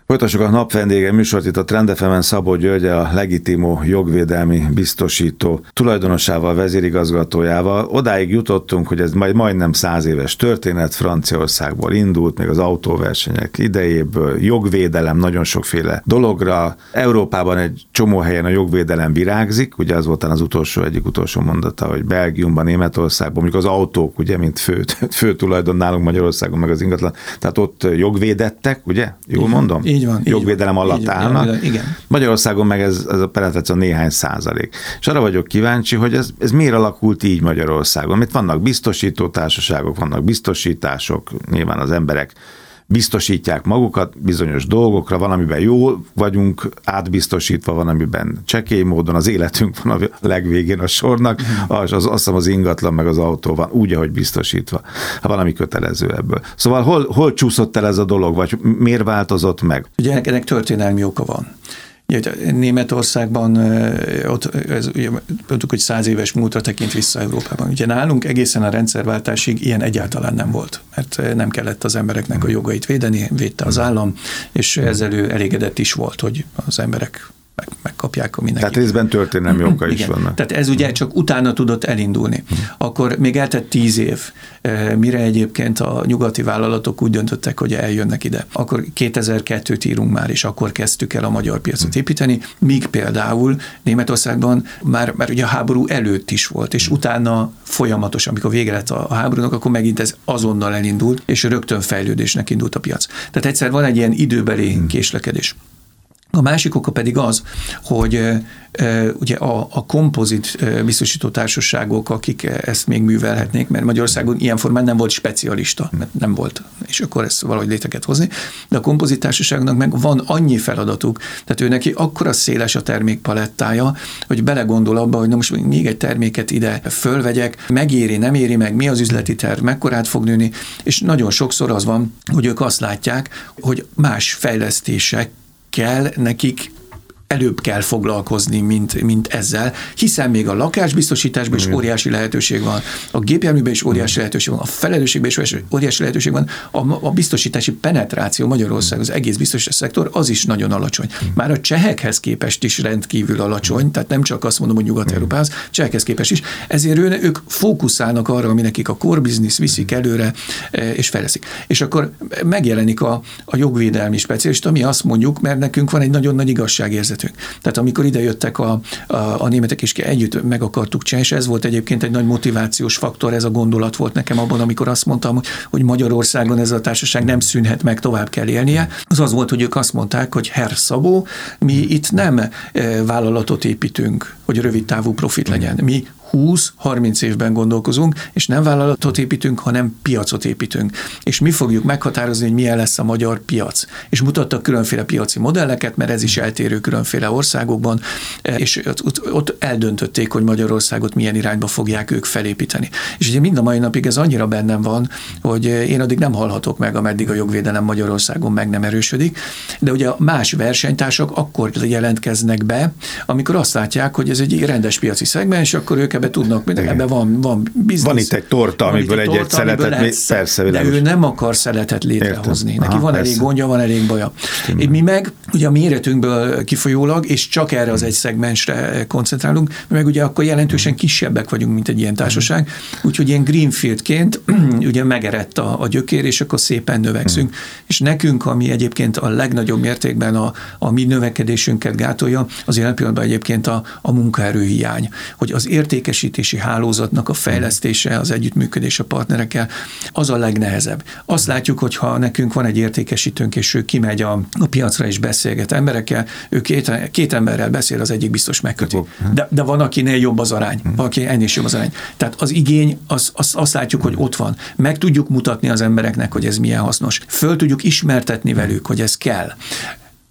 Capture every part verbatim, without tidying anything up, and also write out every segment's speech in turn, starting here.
Folytassuk a napvendége műsort itt a Trend ef emen. Szabó György, a Legitimo jogvédelmi biztosító tulajdonosával, vezérigazgatójával. Odáig jutottunk, hogy ez majd majdnem száz éves történet, Franciaországból indult, még az autóversenyek idejéből, jogvédelem nagyon sokféle dologra. Európában egy csomó helyen a jogvédelem virágzik, ugye az volt az utolsó, egyik utolsó mondata, hogy Belgiumban, Németországban, mondjuk az autók, ugye, mint fő, fő tulajdon nálunk Magyarországon, meg az ingatlan, tehát ott jogvédettek, ugye? Jól mondom? Így van, jogvédelem így alatt van, állnak. Van, igen. Magyarországon meg ez, ez a penetráció néhány százalék. És arra vagyok kíváncsi, hogy ez, ez miért alakult így Magyarországon. Itt vannak biztosító társaságok, vannak biztosítások, nyilván az emberek biztosítják magukat bizonyos dolgokra, valamiben jól vagyunk átbiztosítva, valamiben csekély módon, az életünk van a legvégén a sornak, az, az, azt hiszem az ingatlan meg az autó van úgy, ahogy biztosítva. Ha valami kötelező ebből. Szóval hol, hol csúszott el ez a dolog, vagy miért változott meg? Ugye ennek történelmi oka van. Németországban ott, ez, mondjuk, hogy száz éves múltra tekint vissza Európában. Ugye nálunk egészen a rendszerváltásig ilyen egyáltalán nem volt, mert nem kellett az embereknek a jogait védeni, védte az állam, és ezzel ő elégedett is volt, hogy az emberek meg, megkapják a mindenki. Tehát részben történelmi oka is vannak. Tehát ez ugye csak utána tudott elindulni. Akkor még eltett tíz év, mire egyébként a nyugati vállalatok úgy döntöttek, hogy eljönnek ide. Akkor kétezer-kettőt írunk már, és akkor kezdtük el a magyar piacot építeni, míg például Németországban már, már ugye a háború előtt is volt, és utána folyamatosan, amikor vége lett a háborúnak, akkor megint ez azonnal elindult, és rögtön fejlődésnek indult a piac. Tehát egyszer van egy ilyen időbeli késlekedés. A másik oka pedig az, hogy e, ugye a, a kompozit biztosító társaságok, akik ezt még művelhetnék, mert Magyarországon ilyen formán nem volt specialista, mert nem volt, és akkor ezt valahogy létre kellett hozni, de a kompozit társaságnak meg van annyi feladatuk, tehát ő neki akkora széles a termékpalettája, hogy belegondol abba, hogy na most még egy terméket ide fölvegyek, megéri, nem éri meg, mi az üzleti terv, mekkorát fog nőni, és nagyon sokszor az van, hogy ők azt látják, hogy más fejlesztések kell nekik, előbb kell foglalkozni, mint, mint ezzel, hiszen még a lakásbiztosításban is óriási lehetőség van, a gépjárműben is óriási lehetőség van, a felelősségben is óriási lehetőség van, a, a biztosítási penetráció Magyarország, az egész biztosítási szektor, az is nagyon alacsony. Már a csehekhez képest is rendkívül alacsony, tehát nem csak azt mondom, hogy Nyugat-Európához, csehekhez képest is, ezért ő, ők fókuszálnak arra, ami nekik a core business viszik előre, és fejleszik. És akkor megjelenik a, a jogvédelmi specialista, ami azt mondjuk, mert nekünk van egy nagyon nagy igazságérzet. Tehát amikor idejöttek a, a, a németek, és együtt meg akartuk csinálni, és ez volt egyébként egy nagy motivációs faktor, ez a gondolat volt nekem abban, amikor azt mondtam, hogy, hogy Magyarországon ez a társaság nem szűnhet meg, tovább kell élnie. Az az volt, hogy ők azt mondták, hogy Herr Szabó, mi itt nem vállalatot építünk, hogy rövid távú profit legyen. Mi húsz-harminc évben gondolkozunk, és nem vállalatot építünk, hanem piacot építünk. És mi fogjuk meghatározni, hogy milyen lesz a magyar piac. És mutattak különféle piaci modelleket, mert ez is eltérő különféle országokban, és ott, ott eldöntötték, hogy Magyarországot milyen irányba fogják ők felépíteni. És ugye mind a mai napig ez annyira bennem van, hogy én addig nem hallhatok meg, ameddig a jogvédelem Magyarországon meg nem erősödik, de ugye más versenytársak akkor jelentkeznek be, amikor azt látják, hogy ez egy rendes piaci szegmens, akkor ők ebbe tudnak, ebben van, van biznisz. Van itt egy torta, amiből egy-egy szeletet, persze, de ő nem akar szeletet létrehozni. Értem. Neki Aha, van persze. elég gondja, van elég baja. Stimmel. Mi meg ugye a méretünkből kifolyólag, és csak erre az egy szegmensre koncentrálunk, meg ugye akkor jelentősen kisebbek vagyunk, mint egy ilyen társaság, úgyhogy ilyen greenfieldként ugye megerett a, a gyökér, és akkor szépen növekszünk. És nekünk, ami egyébként a legnagyobb mértékben a, a mi növekedésünket gátolja, az jelen pillanatban egyébként a, a munkaerőhiány, hogy az értékesítési hálózatnak a fejlesztése, az együttműködés a partnerekkel, az a legnehezebb. Azt látjuk, hogy ha nekünk van egy értékesítőnk, és ő kimegy a, a piacra és beszélget emberekkel, ő két, két emberrel beszél, az egyik biztos megköti. De, de van, akinél jobb az arány, van, aki ennél is jobb az arány. Tehát az igény, az, az, azt látjuk, hogy ott van. Meg tudjuk mutatni az embereknek, hogy ez milyen hasznos. Föl tudjuk ismertetni velük, hogy ez kell.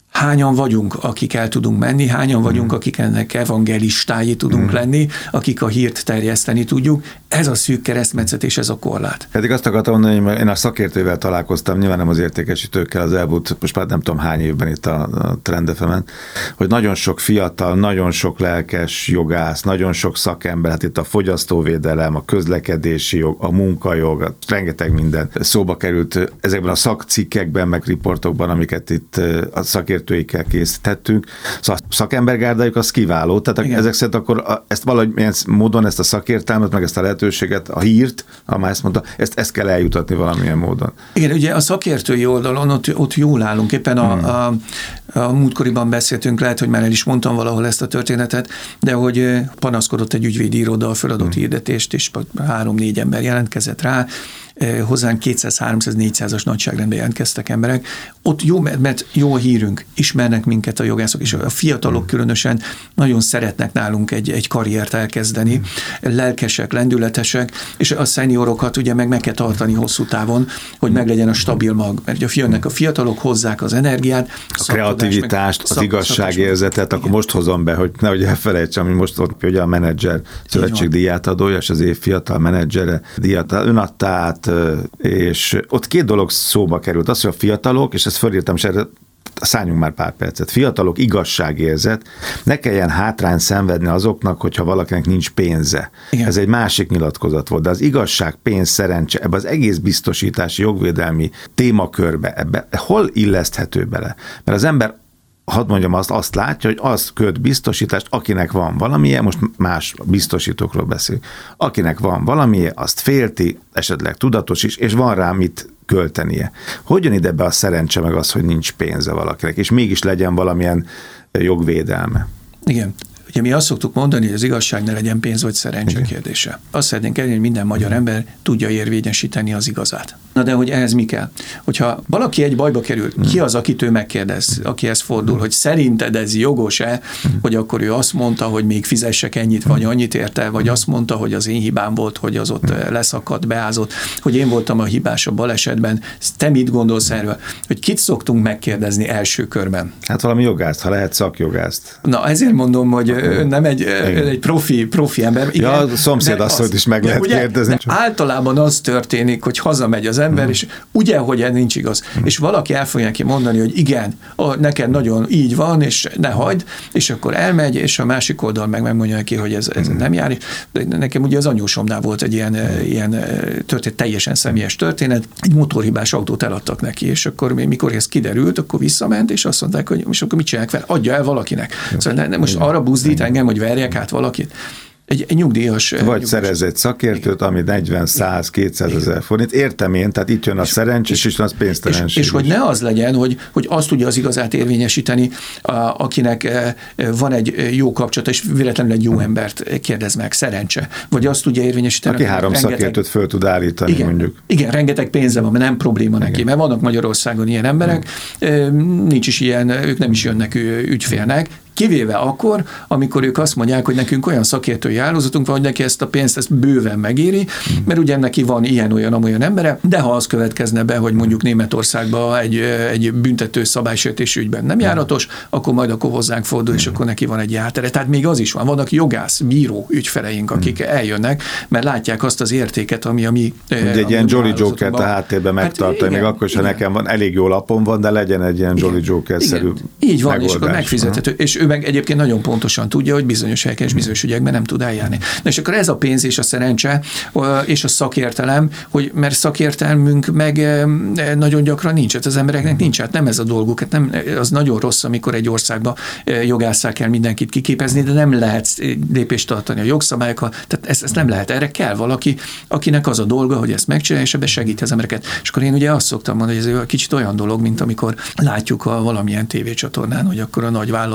Hányan vagyunk, akik el tudunk menni, hányan vagyunk, akik ennek evangelistái tudunk mm. lenni, akik a hírt terjeszteni tudjuk. Ez a szűk keresztmetszet és ez a korlát. Pedig azt akartam mondani, hogy én a szakértővel találkoztam, nyilván nem az értékesítőkkel az elmúlt, most már nem tudom hány évben itt a, a Trend ef emen, hogy nagyon sok fiatal, nagyon sok lelkes jogász, nagyon sok szakember, hát itt a fogyasztóvédelem, a közlekedési jog, a munkajog, a rengeteg minden szóba került ezekben a szakcikkekben, meg riportokban, amiket itt a szakértőikkel készítettünk. Szóval a szakembergárdájuk az kiváló, tehát igen. Ezek szerint akkor ezt valahogy milyen módon, ezt a szakértelmet, meg ezt a lehetőséget, a hírt, ha már ezt mondta, ezt, ezt kell eljutatni valamilyen módon. Igen, ugye a szakértői oldalon ott, ott jól állunk. Éppen a, hmm. a, a múltkoriban beszéltünk, lehet, hogy már el is mondtam valahol ezt a történetet, de hogy panaszkodott egy ügyvédi iroda a feladott hmm. hirdetést, és három-négy ember jelentkezett rá, hozzánk kétszáz-háromszáz-négyszázas nagyságrendben jelentkeztek emberek. Ott jó, mert jó a hírünk, ismernek minket a jogászok, és a fiatalok különösen nagyon szeretnek nálunk egy, egy karriert elkezdeni, lelkesek, lendületesek, és a szeniorokat ugye meg meg kell tartani hosszú távon, hogy meglegyen a stabil mag, mert ugye jönnek a fiatalok, hozzák az energiát, a kreativitást, az szak, igazságérzetet, akkor most hozom be, hogy nehogy elfelejtsem, hogy most ott ugye a menedzser szövetség díjátadója, és az év fiatal menedzsere díjat, ön adta át, és ott két dolog szóba került. Az, hogy a fiatalok, és ezt fölírtam, és erre szálljunk már pár percet. Fiatalok igazságérzet, ne kelljen hátrányt szenvedni azoknak, hogyha valakinek nincs pénze. Igen. Ez egy másik nyilatkozat volt, de az igazság, pénz, szerencse, ebbe az egész biztosítási, jogvédelmi témakörbe, ebbe hol illeszthető bele? Mert az ember, hadd mondjam azt, azt látja, hogy az köt biztosítást, akinek van valamilyen, most más biztosítókról beszél, akinek van valamilyen, azt félti, esetleg tudatos is, és van rá mit költenie. Hogy jön ide be a szerencse meg az, hogy nincs pénze valakinek, és mégis legyen valamilyen jogvédelme? Igen. Ugye mi azt szoktuk mondani, hogy az igazság ne legyen pénz vagy szerencse kérdése. Azt szeretnénk elérni, hogy minden magyar ember tudja érvényesíteni az igazát. Na de hogy ehhez mi kell? Hogyha valaki egy bajba kerül, ki az, akit ő megkérdez, akihez fordul, hogy szerinted ez jogos-e, hogy akkor ő azt mondta, hogy még fizessek ennyit, vagy annyit érte, vagy azt mondta, hogy az én hibám volt, hogy az ott leszakadt, beázott, hogy én voltam a hibás a balesetben. Te mit gondolsz erről? Hogy kit szoktunk megkérdezni első körben? Hát valami jogászt, ha lehet szakjogászt. Na ezért mondom, hogy ön nem egy, egy profi, profi ember. Igen, ja, a szomszédasszonyt is meg lehet ugye, kérdezni. Általában az történik, hogy hazamegy az ember, hmm. és ugye, hogy ez nincs igaz. Hmm. És valaki el fogja neki mondani, hogy igen, a, neked nagyon így van, és ne hagyd, és akkor elmegy, és a másik oldal meg megmondja neki, hogy ez, ez hmm. nem jár. De nekem ugye az anyósomnál volt egy ilyen, hmm. ilyen történet, teljesen személyes történet. Egy motorhibás autót eladtak neki, és akkor mikor ez kiderült, akkor visszament, és azt mondták, hogy most akkor mit csinálják fel? Adja el valakinek. Hmm. Szóval ne, most arra buzdít engem, hogy verjek át valakit. Egy, egy nyugdíjas... Vagy nyugdíjas. Szerez egy szakértőt, ami negyven, száz, kétszáz ezer forint. Értem én, tehát itt jön a szerencs, és, és itt az pénztelenség. És, és hogy ne az legyen, hogy, hogy azt tudja az igazát érvényesíteni, a, akinek van egy jó kapcsolata, és véletlenül egy jó embert kérdez meg, szerencse. Vagy azt tudja érvényesíteni... Aki három rengeteg, szakértőt föl tud állítani, igen, mondjuk. Igen, rengeteg pénze van, mert nem probléma neki, igen. Mert vannak Magyarországon ilyen emberek, igen. Nincs is ilyen, ők nem is jönnek ügyfélnek, kivéve akkor, amikor ők azt mondják, hogy nekünk olyan szakértői hálózatunk van, hogy neki ezt a pénzt ezt bőven megéri, mert ugye neki van ilyen-olyan, amolyan embere, de ha az következne be, hogy mondjuk Németországban egy, egy büntető szabálysértési ügyben nem járatos, akkor majd akkor hozzánk fordul, és akkor neki van egy jártere. Tehát még az is van. Vannak jogász, bíró ügyfeleink, akik eljönnek, mert látják azt az értéket, ami a mi... Ugye egy ilyen Jolly Joker-t a háttérben megtartani, hát még akkor sem nekem van, elég jó lapom van, de legyen egy ilyen Jolly Joker-szerű így van, megoldás. És akkor megfizethető. És ő meg egyébként nagyon pontosan tudja, hogy bizonyos helyeken és bizonyos ügyekben nem tud eljárni. Na és akkor ez a pénz és a szerencse és a szakértelem, hogy mert szakértelmünk meg nagyon gyakran nincs, hát az embereknek nincs, hát nem ez a dolguk, hát nem, az nagyon rossz, amikor egy országban jogásszá kell mindenkit kiképezni, de nem lehet lépést tartani a jogszabályokkal, tehát ezt, ezt nem lehet, erre kell valaki, akinek az a dolga, hogy ezt megcsinálja, és ebbe segíti az embereket. És akkor én ugye azt szoktam mondani, hogy ez egy kicsit olyan dolog, mint amikor látjuk a valamilyen tévécsatornán, hogy akkor a nagy vállalkozó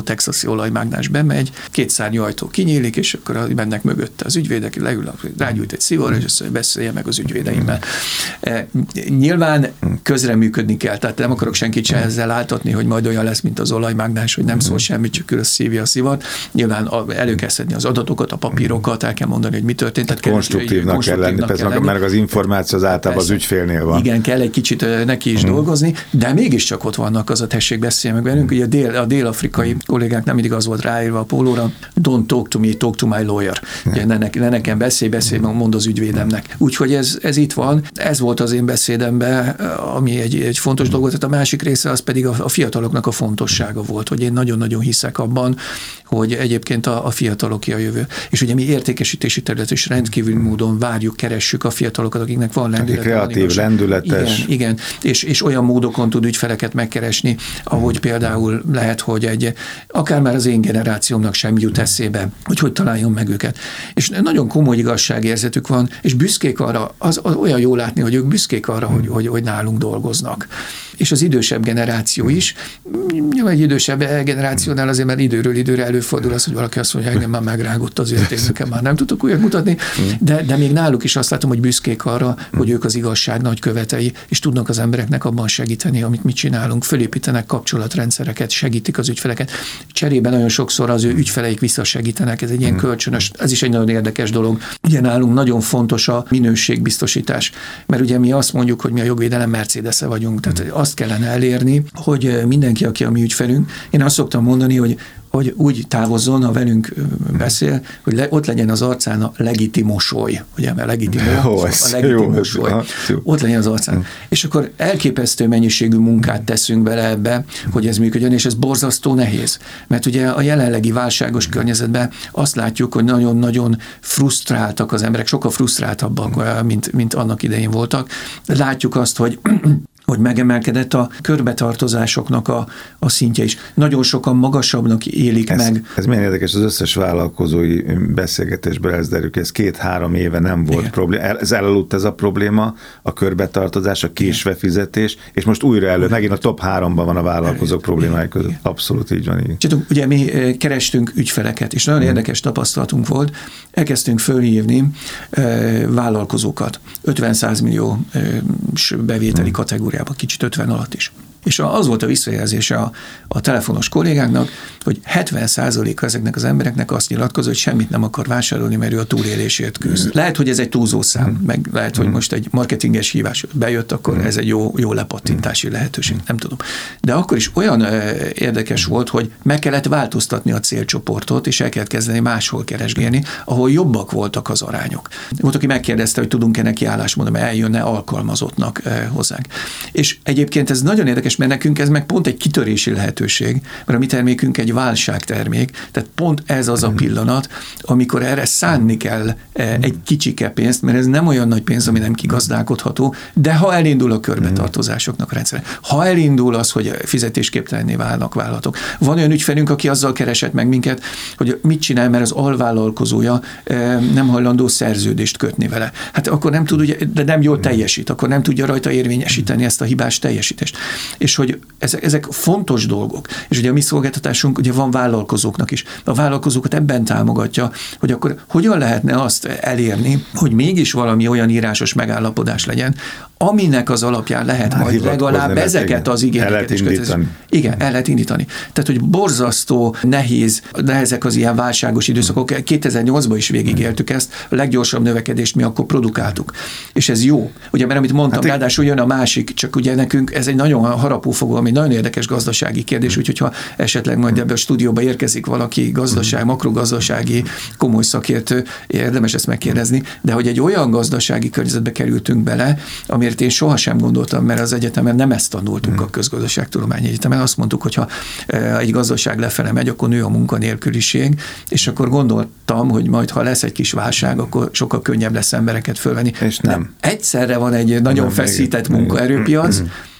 texasi olajmágnás bemegy, két szárnyú ajtó kinyílik, és akkor mennek mögötte az ügyvédek, leül, rágyújt egy szivarra, és azt mondja, beszélje meg az ügyvédeimmel. E, nyilván közreműködni kell, tehát nem akarok senkit se ezzel áltatni, hogy majd olyan lesz, mint az olajmágnás, hogy nem szól semmit, csak körül szívja a szivart. Nyilván elő kell szedni az adatokat, a papírokat, el kell mondani, hogy mi történt. Tehát konstruktívnak kell lenni, persze, kell lenni. Mert az információ az általában persze, az ügyfélnél van. Igen, kell egy kicsit neki is hmm. dolgozni, de mégiscsak ott vannak, az a tessék beszélj meg velünk. Ugye a, dél, a dél-afrikai kollégák nem mindig az volt ráírva a pólóra, don't talk to me, talk to my lawyer. Ugye, ne, ne nekem beszélj, beszélj, mond az ügyvédemnek. Úgyhogy ez, ez itt van. Ez volt az én beszédemben, ami egy, egy fontos dolog. Tehát a másik része az pedig a, a fiataloknak a fontossága volt, hogy én nagyon-nagyon hiszek abban, hogy egyébként a, a fiataloké a jövő. És ugye mi értékesítési terület is rendkívül módon várjuk, keressük a fiatalokat, akiknek van lendület. Kreatív, van, lendületes. Igen, igen. És, és olyan módokon tud ügyfeleket megkeresni, ahogy például lehet, hogy egy, akár már az én generációmnak sem jut eszébe, hogy hogy találjon meg őket. És nagyon komoly igazságérzetük van, és büszkék arra, az, az olyan jó látni, hogy ők büszkék arra, hogy, hogy, hogy nálunk dolgoznak. És az idősebb generáció is, egy idősebb generációnál azért már időről időre előfordul az, hogy valaki azt mondja, hogy engem már megrágott az értékeken, már nem tudok újat mutatni, de, de még náluk is azt látom, hogy büszkék arra, hogy ők az igazság nagy követei, és tudnak az embereknek abban segíteni, amit mi csinálunk, fölépítenek kapcsolatrendszereket, segítik az ügyfeleket. Cserében nagyon sokszor az ő ügyfeleik visszasegítenek, ez egy ilyen kölcsönös, ez is egy nagyon érdekes dolog. Ugye nálunk nagyon fontos a minőségbiztosítás, mert ugye mi azt mondjuk, hogy mi a jogvédelem Mercedes-e vagyunk, tehát azt kellene elérni, hogy mindenki, aki a mi ügyfelünk, én azt szoktam mondani, hogy hogy úgy távozzon, ha velünk beszél, hogy le, ott legyen az arcán a legitim mosoly, ugye, mert legitim, jó, a legitim jó, mosoly. Jó. Ott legyen az arcán. Mm. És akkor elképesztő mennyiségű munkát teszünk bele ebbe, hogy ez működjön, és ez borzasztó nehéz. Mert ugye a jelenlegi válságos környezetben azt látjuk, hogy nagyon-nagyon frusztráltak az emberek, sokkal frusztráltabbak, mint, mint annak idején voltak. Látjuk azt, hogy hogy megemelkedett a körbetartozásoknak a, a szintje is. Nagyon sokan magasabbnak élik ez, meg. Ez milyen érdekes, az összes vállalkozói beszélgetésből ez derül ki, ez két-három éve nem volt probléma. Ez elaludt ez a probléma, a körbetartozás, a késve fizetés, és most újra elő, megint a top háromban van a vállalkozók problémái között. Igen. Abszolút így van. Így. Csak ugye mi kerestünk ügyfeleket, és nagyon hmm. érdekes tapasztalatunk volt. Elkezdtünk fölhívni e, vállalkozókat. ötven-száz millió e, bevételi hmm. kategóriában, kicsit ötven alatt is. És az volt a visszajelzése a, a telefonos kollégáknak, hogy hetven százaléka ezeknek az embereknek azt nyilatkozó, hogy semmit nem akar vásárolni, mert ő a túlélésért küzd. Lehet, hogy ez egy túlzó szám, meg lehet, hogy most egy marketinges hívás bejött, akkor ez egy jó, jó lepattintási lehetőség, nem tudom. De akkor is olyan érdekes volt, hogy meg kellett változtatni a célcsoportot, és el kellett kezdeni máshol keresgélni, ahol jobbak voltak az arányok. Volt, aki megkérdezte, hogy tudunk-e neki állásmódon, mert eljönne alkalmazottnak hozzánk. És egyébként ez nagyon érdekes, mert nekünk ez meg pont egy kitörési lehetőség, mert a mi termékünk egy válságtermék, tehát pont ez az a pillanat, amikor erre szánni kell egy kicsike pénzt, mert ez nem olyan nagy pénz, ami nem kigazdálkodható, de ha elindul a körbetartozásoknak a rendszer, ha elindul az, hogy fizetésképtelenné válnak vállalatok. Van olyan ügyfelünk, aki azzal keresett meg minket, hogy mit csinál, mert az alvállalkozója nem hajlandó szerződést kötni vele. Hát akkor nem tud, ugye, de nem jól teljesít, akkor nem tudja rajta érvényesíteni ezt a hibás teljesítést. És hogy ezek, ezek fontos dolgok. És ugye a mi szolgáltatásunk ugye van vállalkozóknak is. A vállalkozókat ebben támogatja, hogy akkor hogyan lehetne azt elérni, hogy mégis valami olyan írásos megállapodás legyen, aminek az alapján lehet Há, majd legalább ezeket az igényeket is kötelezni. Igen, el lehet indítani. Tehát, hogy borzasztó, nehéz, nehezek az ilyen válságos időszakok. kétezer-nyolcban is végigéltük ezt, a leggyorsabb növekedést mi akkor produkáltuk. És ez jó. Ugye, mert amit mondtam, hát ráadásul jön a másik, csak ugye nekünk ez egy nagyon harapófogó, ami nagyon érdekes gazdasági kérdés, úgyhogy ha esetleg majd ebbe a stúdióba érkezik valaki gazdaság, makrogazdasági komoly szakértő, érdemes ezt megkérdezni, de hogy egy olyan gazdasági környezetbe kerültünk bele, amire én sohasem gondoltam, mert az egyetemen nem ezt tanultunk a közgazdaságtudományi egyetemen. Azt mondtuk, hogy ha egy gazdaság lefele megy, akkor nő a munkanélküliség, és akkor gondoltam, hogy majd ha lesz egy kis válság, akkor sokkal könnyebb lesz embereket fölvenni. És nem. nem. Egyszerre van egy nagyon nem, feszített még, munkaerőpiac,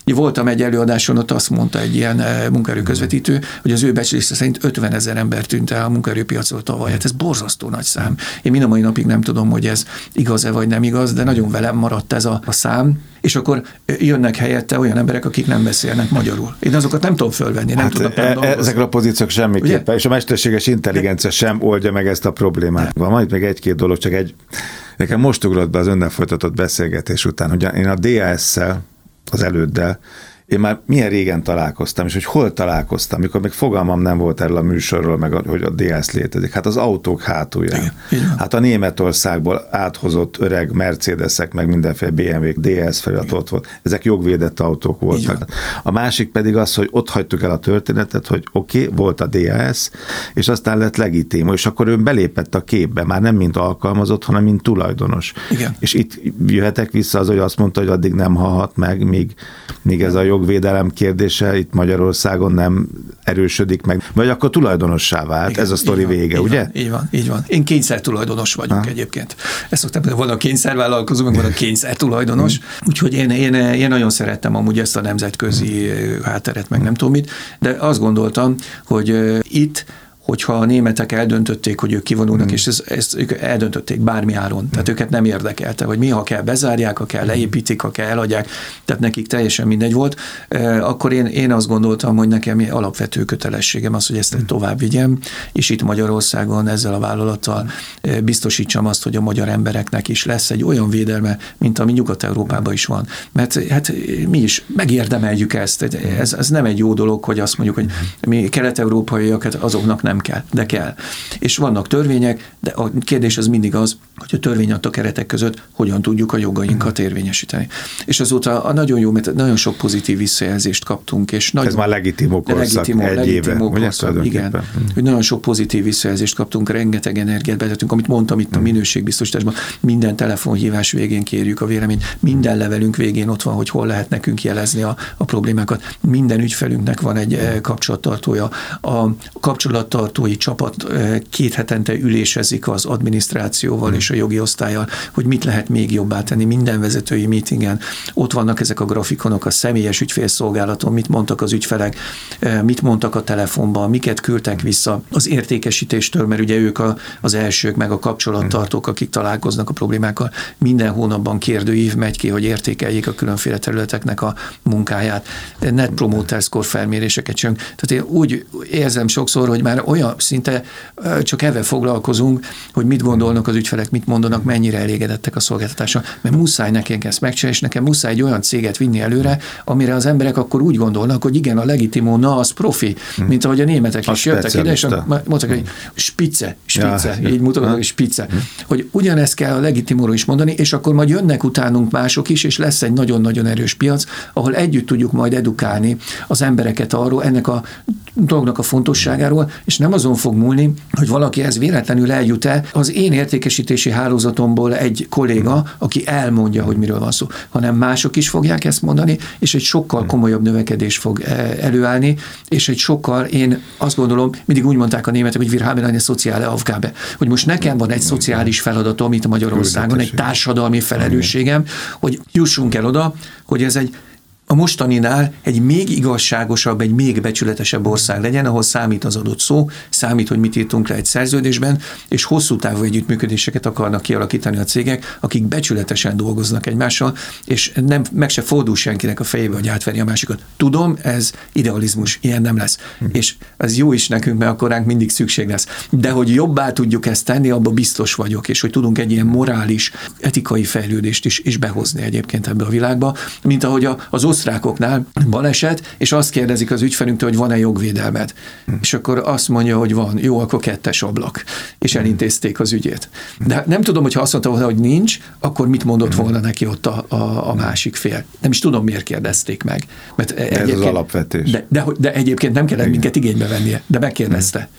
Voltam egy előadáson, ott azt mondta egy ilyen munkaerőközvetítő, hogy az ő becslése szerint ötvenezer ember tűnt el a munkaerőpiacról tavaly. Hát ez borzasztó nagy szám. Én mind a mai napig nem tudom, hogy ez igaz-e vagy nem igaz, de nagyon velem maradt ez a, a szám. És akkor jönnek helyette olyan emberek, akik nem beszélnek magyarul. Én azokat nem tudom fölvenni, nem hát tudom. E- ezekre a pozíciók semmiképpen, ugye? És a mesterséges intelligencia sem oldja meg ezt a problémát. Van majd még egy-két dolog, csak egy, nekem most ugrott be az önnel folytatott beszélgetés után, hogy én a dé á es-szel, az előddel, én már milyen régen találkoztam, és hogy hol találkoztam, mikor még fogalmam nem volt erről a műsorról, meg hogy a dé á es létezik. Hát az autók hátulján. Hát a Németországból áthozott öreg Mercedesek, meg mindenféle bé em vé-k, dé á es felirat ott volt. Ezek jogvédett autók voltak. A másik pedig az, hogy ott hagytuk el a történetet, hogy oké, okay, volt a dé á es, és aztán lett legitim, és akkor ő belépett a képbe, már nem mint alkalmazott, hanem mint tulajdonos. Igen. És itt jöhetek vissza az, hogy azt mondta, hogy addig nem halhat meg, míg, míg ez a jogvédelem kérdése itt Magyarországon nem erősödik meg, vagy akkor tulajdonossá vált. Igen, ez a sztori vége, így ugye? Van, így van, így van. Én kényszer tulajdonos vagyok ha. egyébként. Ezt szoktam, van a kényszervállalkozó, meg van a kényszer tulajdonos. Úgyhogy én, én, én nagyon szerettem amúgy ezt a nemzetközi hátteret, meg nem tudom mit, de azt gondoltam, hogy itt hogyha a németek eldöntötték, hogy ők kivonulnak, mm. és ezt, ezt ők eldöntötték bármi áron. Tehát őket nem érdekelte, hogy mi, ha kell bezárják, ha kell leépítik, ha kell eladják, tehát nekik teljesen mindegy volt. Akkor én, én azt gondoltam, hogy nekem alapvető kötelességem az, hogy ezt tovább vigyem, és itt Magyarországon ezzel a vállalattal biztosítsam azt, hogy a magyar embereknek is lesz egy olyan védelme, mint ami Nyugat-Európában is van. Mert hát mi is megérdemeljük ezt. Ez, ez nem egy jó dolog, hogy azt mondjuk, hogy mi kelet-európaiakat azoknak nem kell, de kell. És vannak törvények, de a kérdés az mindig az, hogy a törvény adta keretek között hogyan tudjuk a jogainkat érvényesíteni. És azóta a nagyon jó, mert nagyon sok pozitív visszajelzést kaptunk. És nagyon, ez már legitimó korszak, egy legitimó éve. Korszak, igen. Hogy nagyon sok pozitív visszajelzést kaptunk, rengeteg energiát betettünk, amit mondtam itt a minőségbiztosításban, minden telefonhívás végén kérjük a véleményt, minden levelünk végén ott van, hogy hol lehet nekünk jelezni a, a problémákat. Minden ügyfelünknek van egy kapcsolattartója. A kapcsolattartói csapat két hetente ülésezik az adminisztrációval mm. és a jogi osztállyal, hogy mit lehet még jobbá tenni minden vezetői meetingen. Ott vannak ezek a grafikonok a személyes ügyfélszolgálaton, mit mondtak az ügyfelek, mit mondtak a telefonban, miket küldtek vissza az értékesítéstől, mert ugye ők a, az elsők, meg a kapcsolattartók, akik találkoznak a problémákkal. Minden hónapban kérdőív megy ki, hogy értékeljék a különféle területeknek a munkáját. Net Promoter Score felméréseket csinálunk. Tehát én úgy érzem sokszor, hogy már olyan szinte csak ezzel foglalkozunk, hogy mit gondolnak az ügyfelek, mit mondanak, mennyire elégedettek a szolgáltatással, mert muszáj nekünk ezt megcsinálni, és nekem muszáj egy olyan céget vinni előre, amire az emberek akkor úgy gondolnak, hogy igen, a legitimó, na, az profi, mint ahogy a németek is jöttek ide, és mondtak, hogy spitze, spitze, ja, így mutatnak, hogy spitze, hogy ugyanezt kell a legitimóról is mondani, és akkor majd jönnek utánunk mások is, és lesz egy nagyon-nagyon erős piac, ahol együtt tudjuk majd edukálni az embereket arról, ennek a dolognak a fontosságáról, és nem azon fog múlni, hogy valaki ez véletlenül eljut-e az én értékesítési hálózatomból egy kolléga, aki elmondja, hogy miről van szó, hanem mások is fogják ezt mondani, és egy sokkal komolyabb növekedés fog előállni, és egy sokkal, én azt gondolom, mindig úgy mondták a németek, hogy wir haben eine soziale Aufgabe, hogy most nekem van egy szociális feladatom itt Magyarországon, egy társadalmi felelősségem, hogy jussunk el oda, hogy ez egy a mostaninál egy még igazságosabb, egy még becsületesebb ország legyen, ahol számít az adott szó, számít, hogy mit írtunk le egy szerződésben, és hosszú távú együttműködéseket akarnak kialakítani a cégek, akik becsületesen dolgoznak egymással, és nem, meg se fordul senkinek a fejébe, hogy átveri a másikat. Tudom, ez idealizmus, ilyen nem lesz. Hm. És ez jó is nekünk, mert akkor ránk mindig szükség lesz. De hogy jobbá tudjuk ezt tenni, abban biztos vagyok, és hogy tudunk egy ilyen morális, etikai fejlődést is, is behozni egyébként ebbe a világba, mint ahogy a, az osztrákoknál baleset, és azt kérdezik az ügyfelünktől, hogy van-e jogvédelmed. Hmm. És akkor azt mondja, hogy van. Jó, akkor kettes ablak. És elintézték az ügyét. De nem tudom, hogyha azt mondta volna, hogy nincs, akkor mit mondott volna neki ott a, a, a másik fél. Nem is tudom, miért kérdezték meg. Mert ez az alapvetés. De, de, de egyébként nem kellett minket igénybe vennie, de megkérdezte.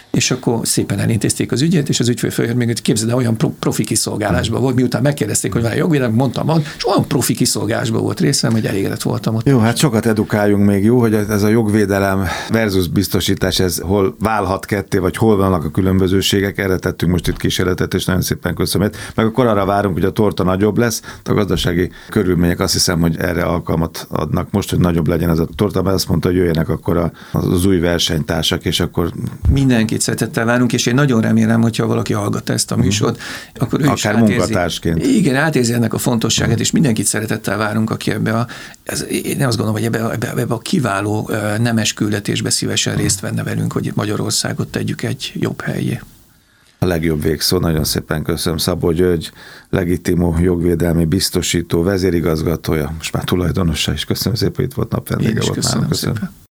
És akkor szépen elintézték az ügyet, és az ügyfél följött még, hogy képzeld, olyan profi kiszolgálásban volt, miután megkérdezték, hogy van jogvédelem, mondtam, van, és olyan profi kiszolgálásban volt részem, hogy elégedett voltam ott. Jó, hát sokat edukáljunk még, jó, hogy ez a jogvédelem versus biztosítás, ez hol válhat ketté, vagy hol vannak a különbözőségek, erre tettünk most itt kísérletet, és nagyon szépen köszönöm. Meg akkor arra várunk, hogy a torta nagyobb lesz, a gazdasági körülmények azt hiszem, hogy erre alkalmat adnak most, hogy nagyobb legyen ez a torta, mert azt mondta, hogy jöjjenek akkor az új versenytársak, és akkor mindenkit szeretettel várunk, és én nagyon remélem, hogyha valaki hallgatta ezt a műsort, akkor ő akár is átérzi. munkatársként. Igen, átérzi ennek a fontosságát, uh-huh. és mindenkit szeretettel várunk, aki ebbe a, ez, én azt gondolom, hogy ebbe, ebbe, ebbe a kiváló nemes küldetésbe szívesen uh-huh. részt venne velünk, hogy Magyarországot tegyük egy jobb helyé. A legjobb végszó, nagyon szépen köszönöm. Szabó György, legitimó jogvédelmi biztosító, vezérigazgatója, most már tulajdonosa is. Köszönöm szépen, itt volt napvendége volt. Köszönöm, köszönöm szépen.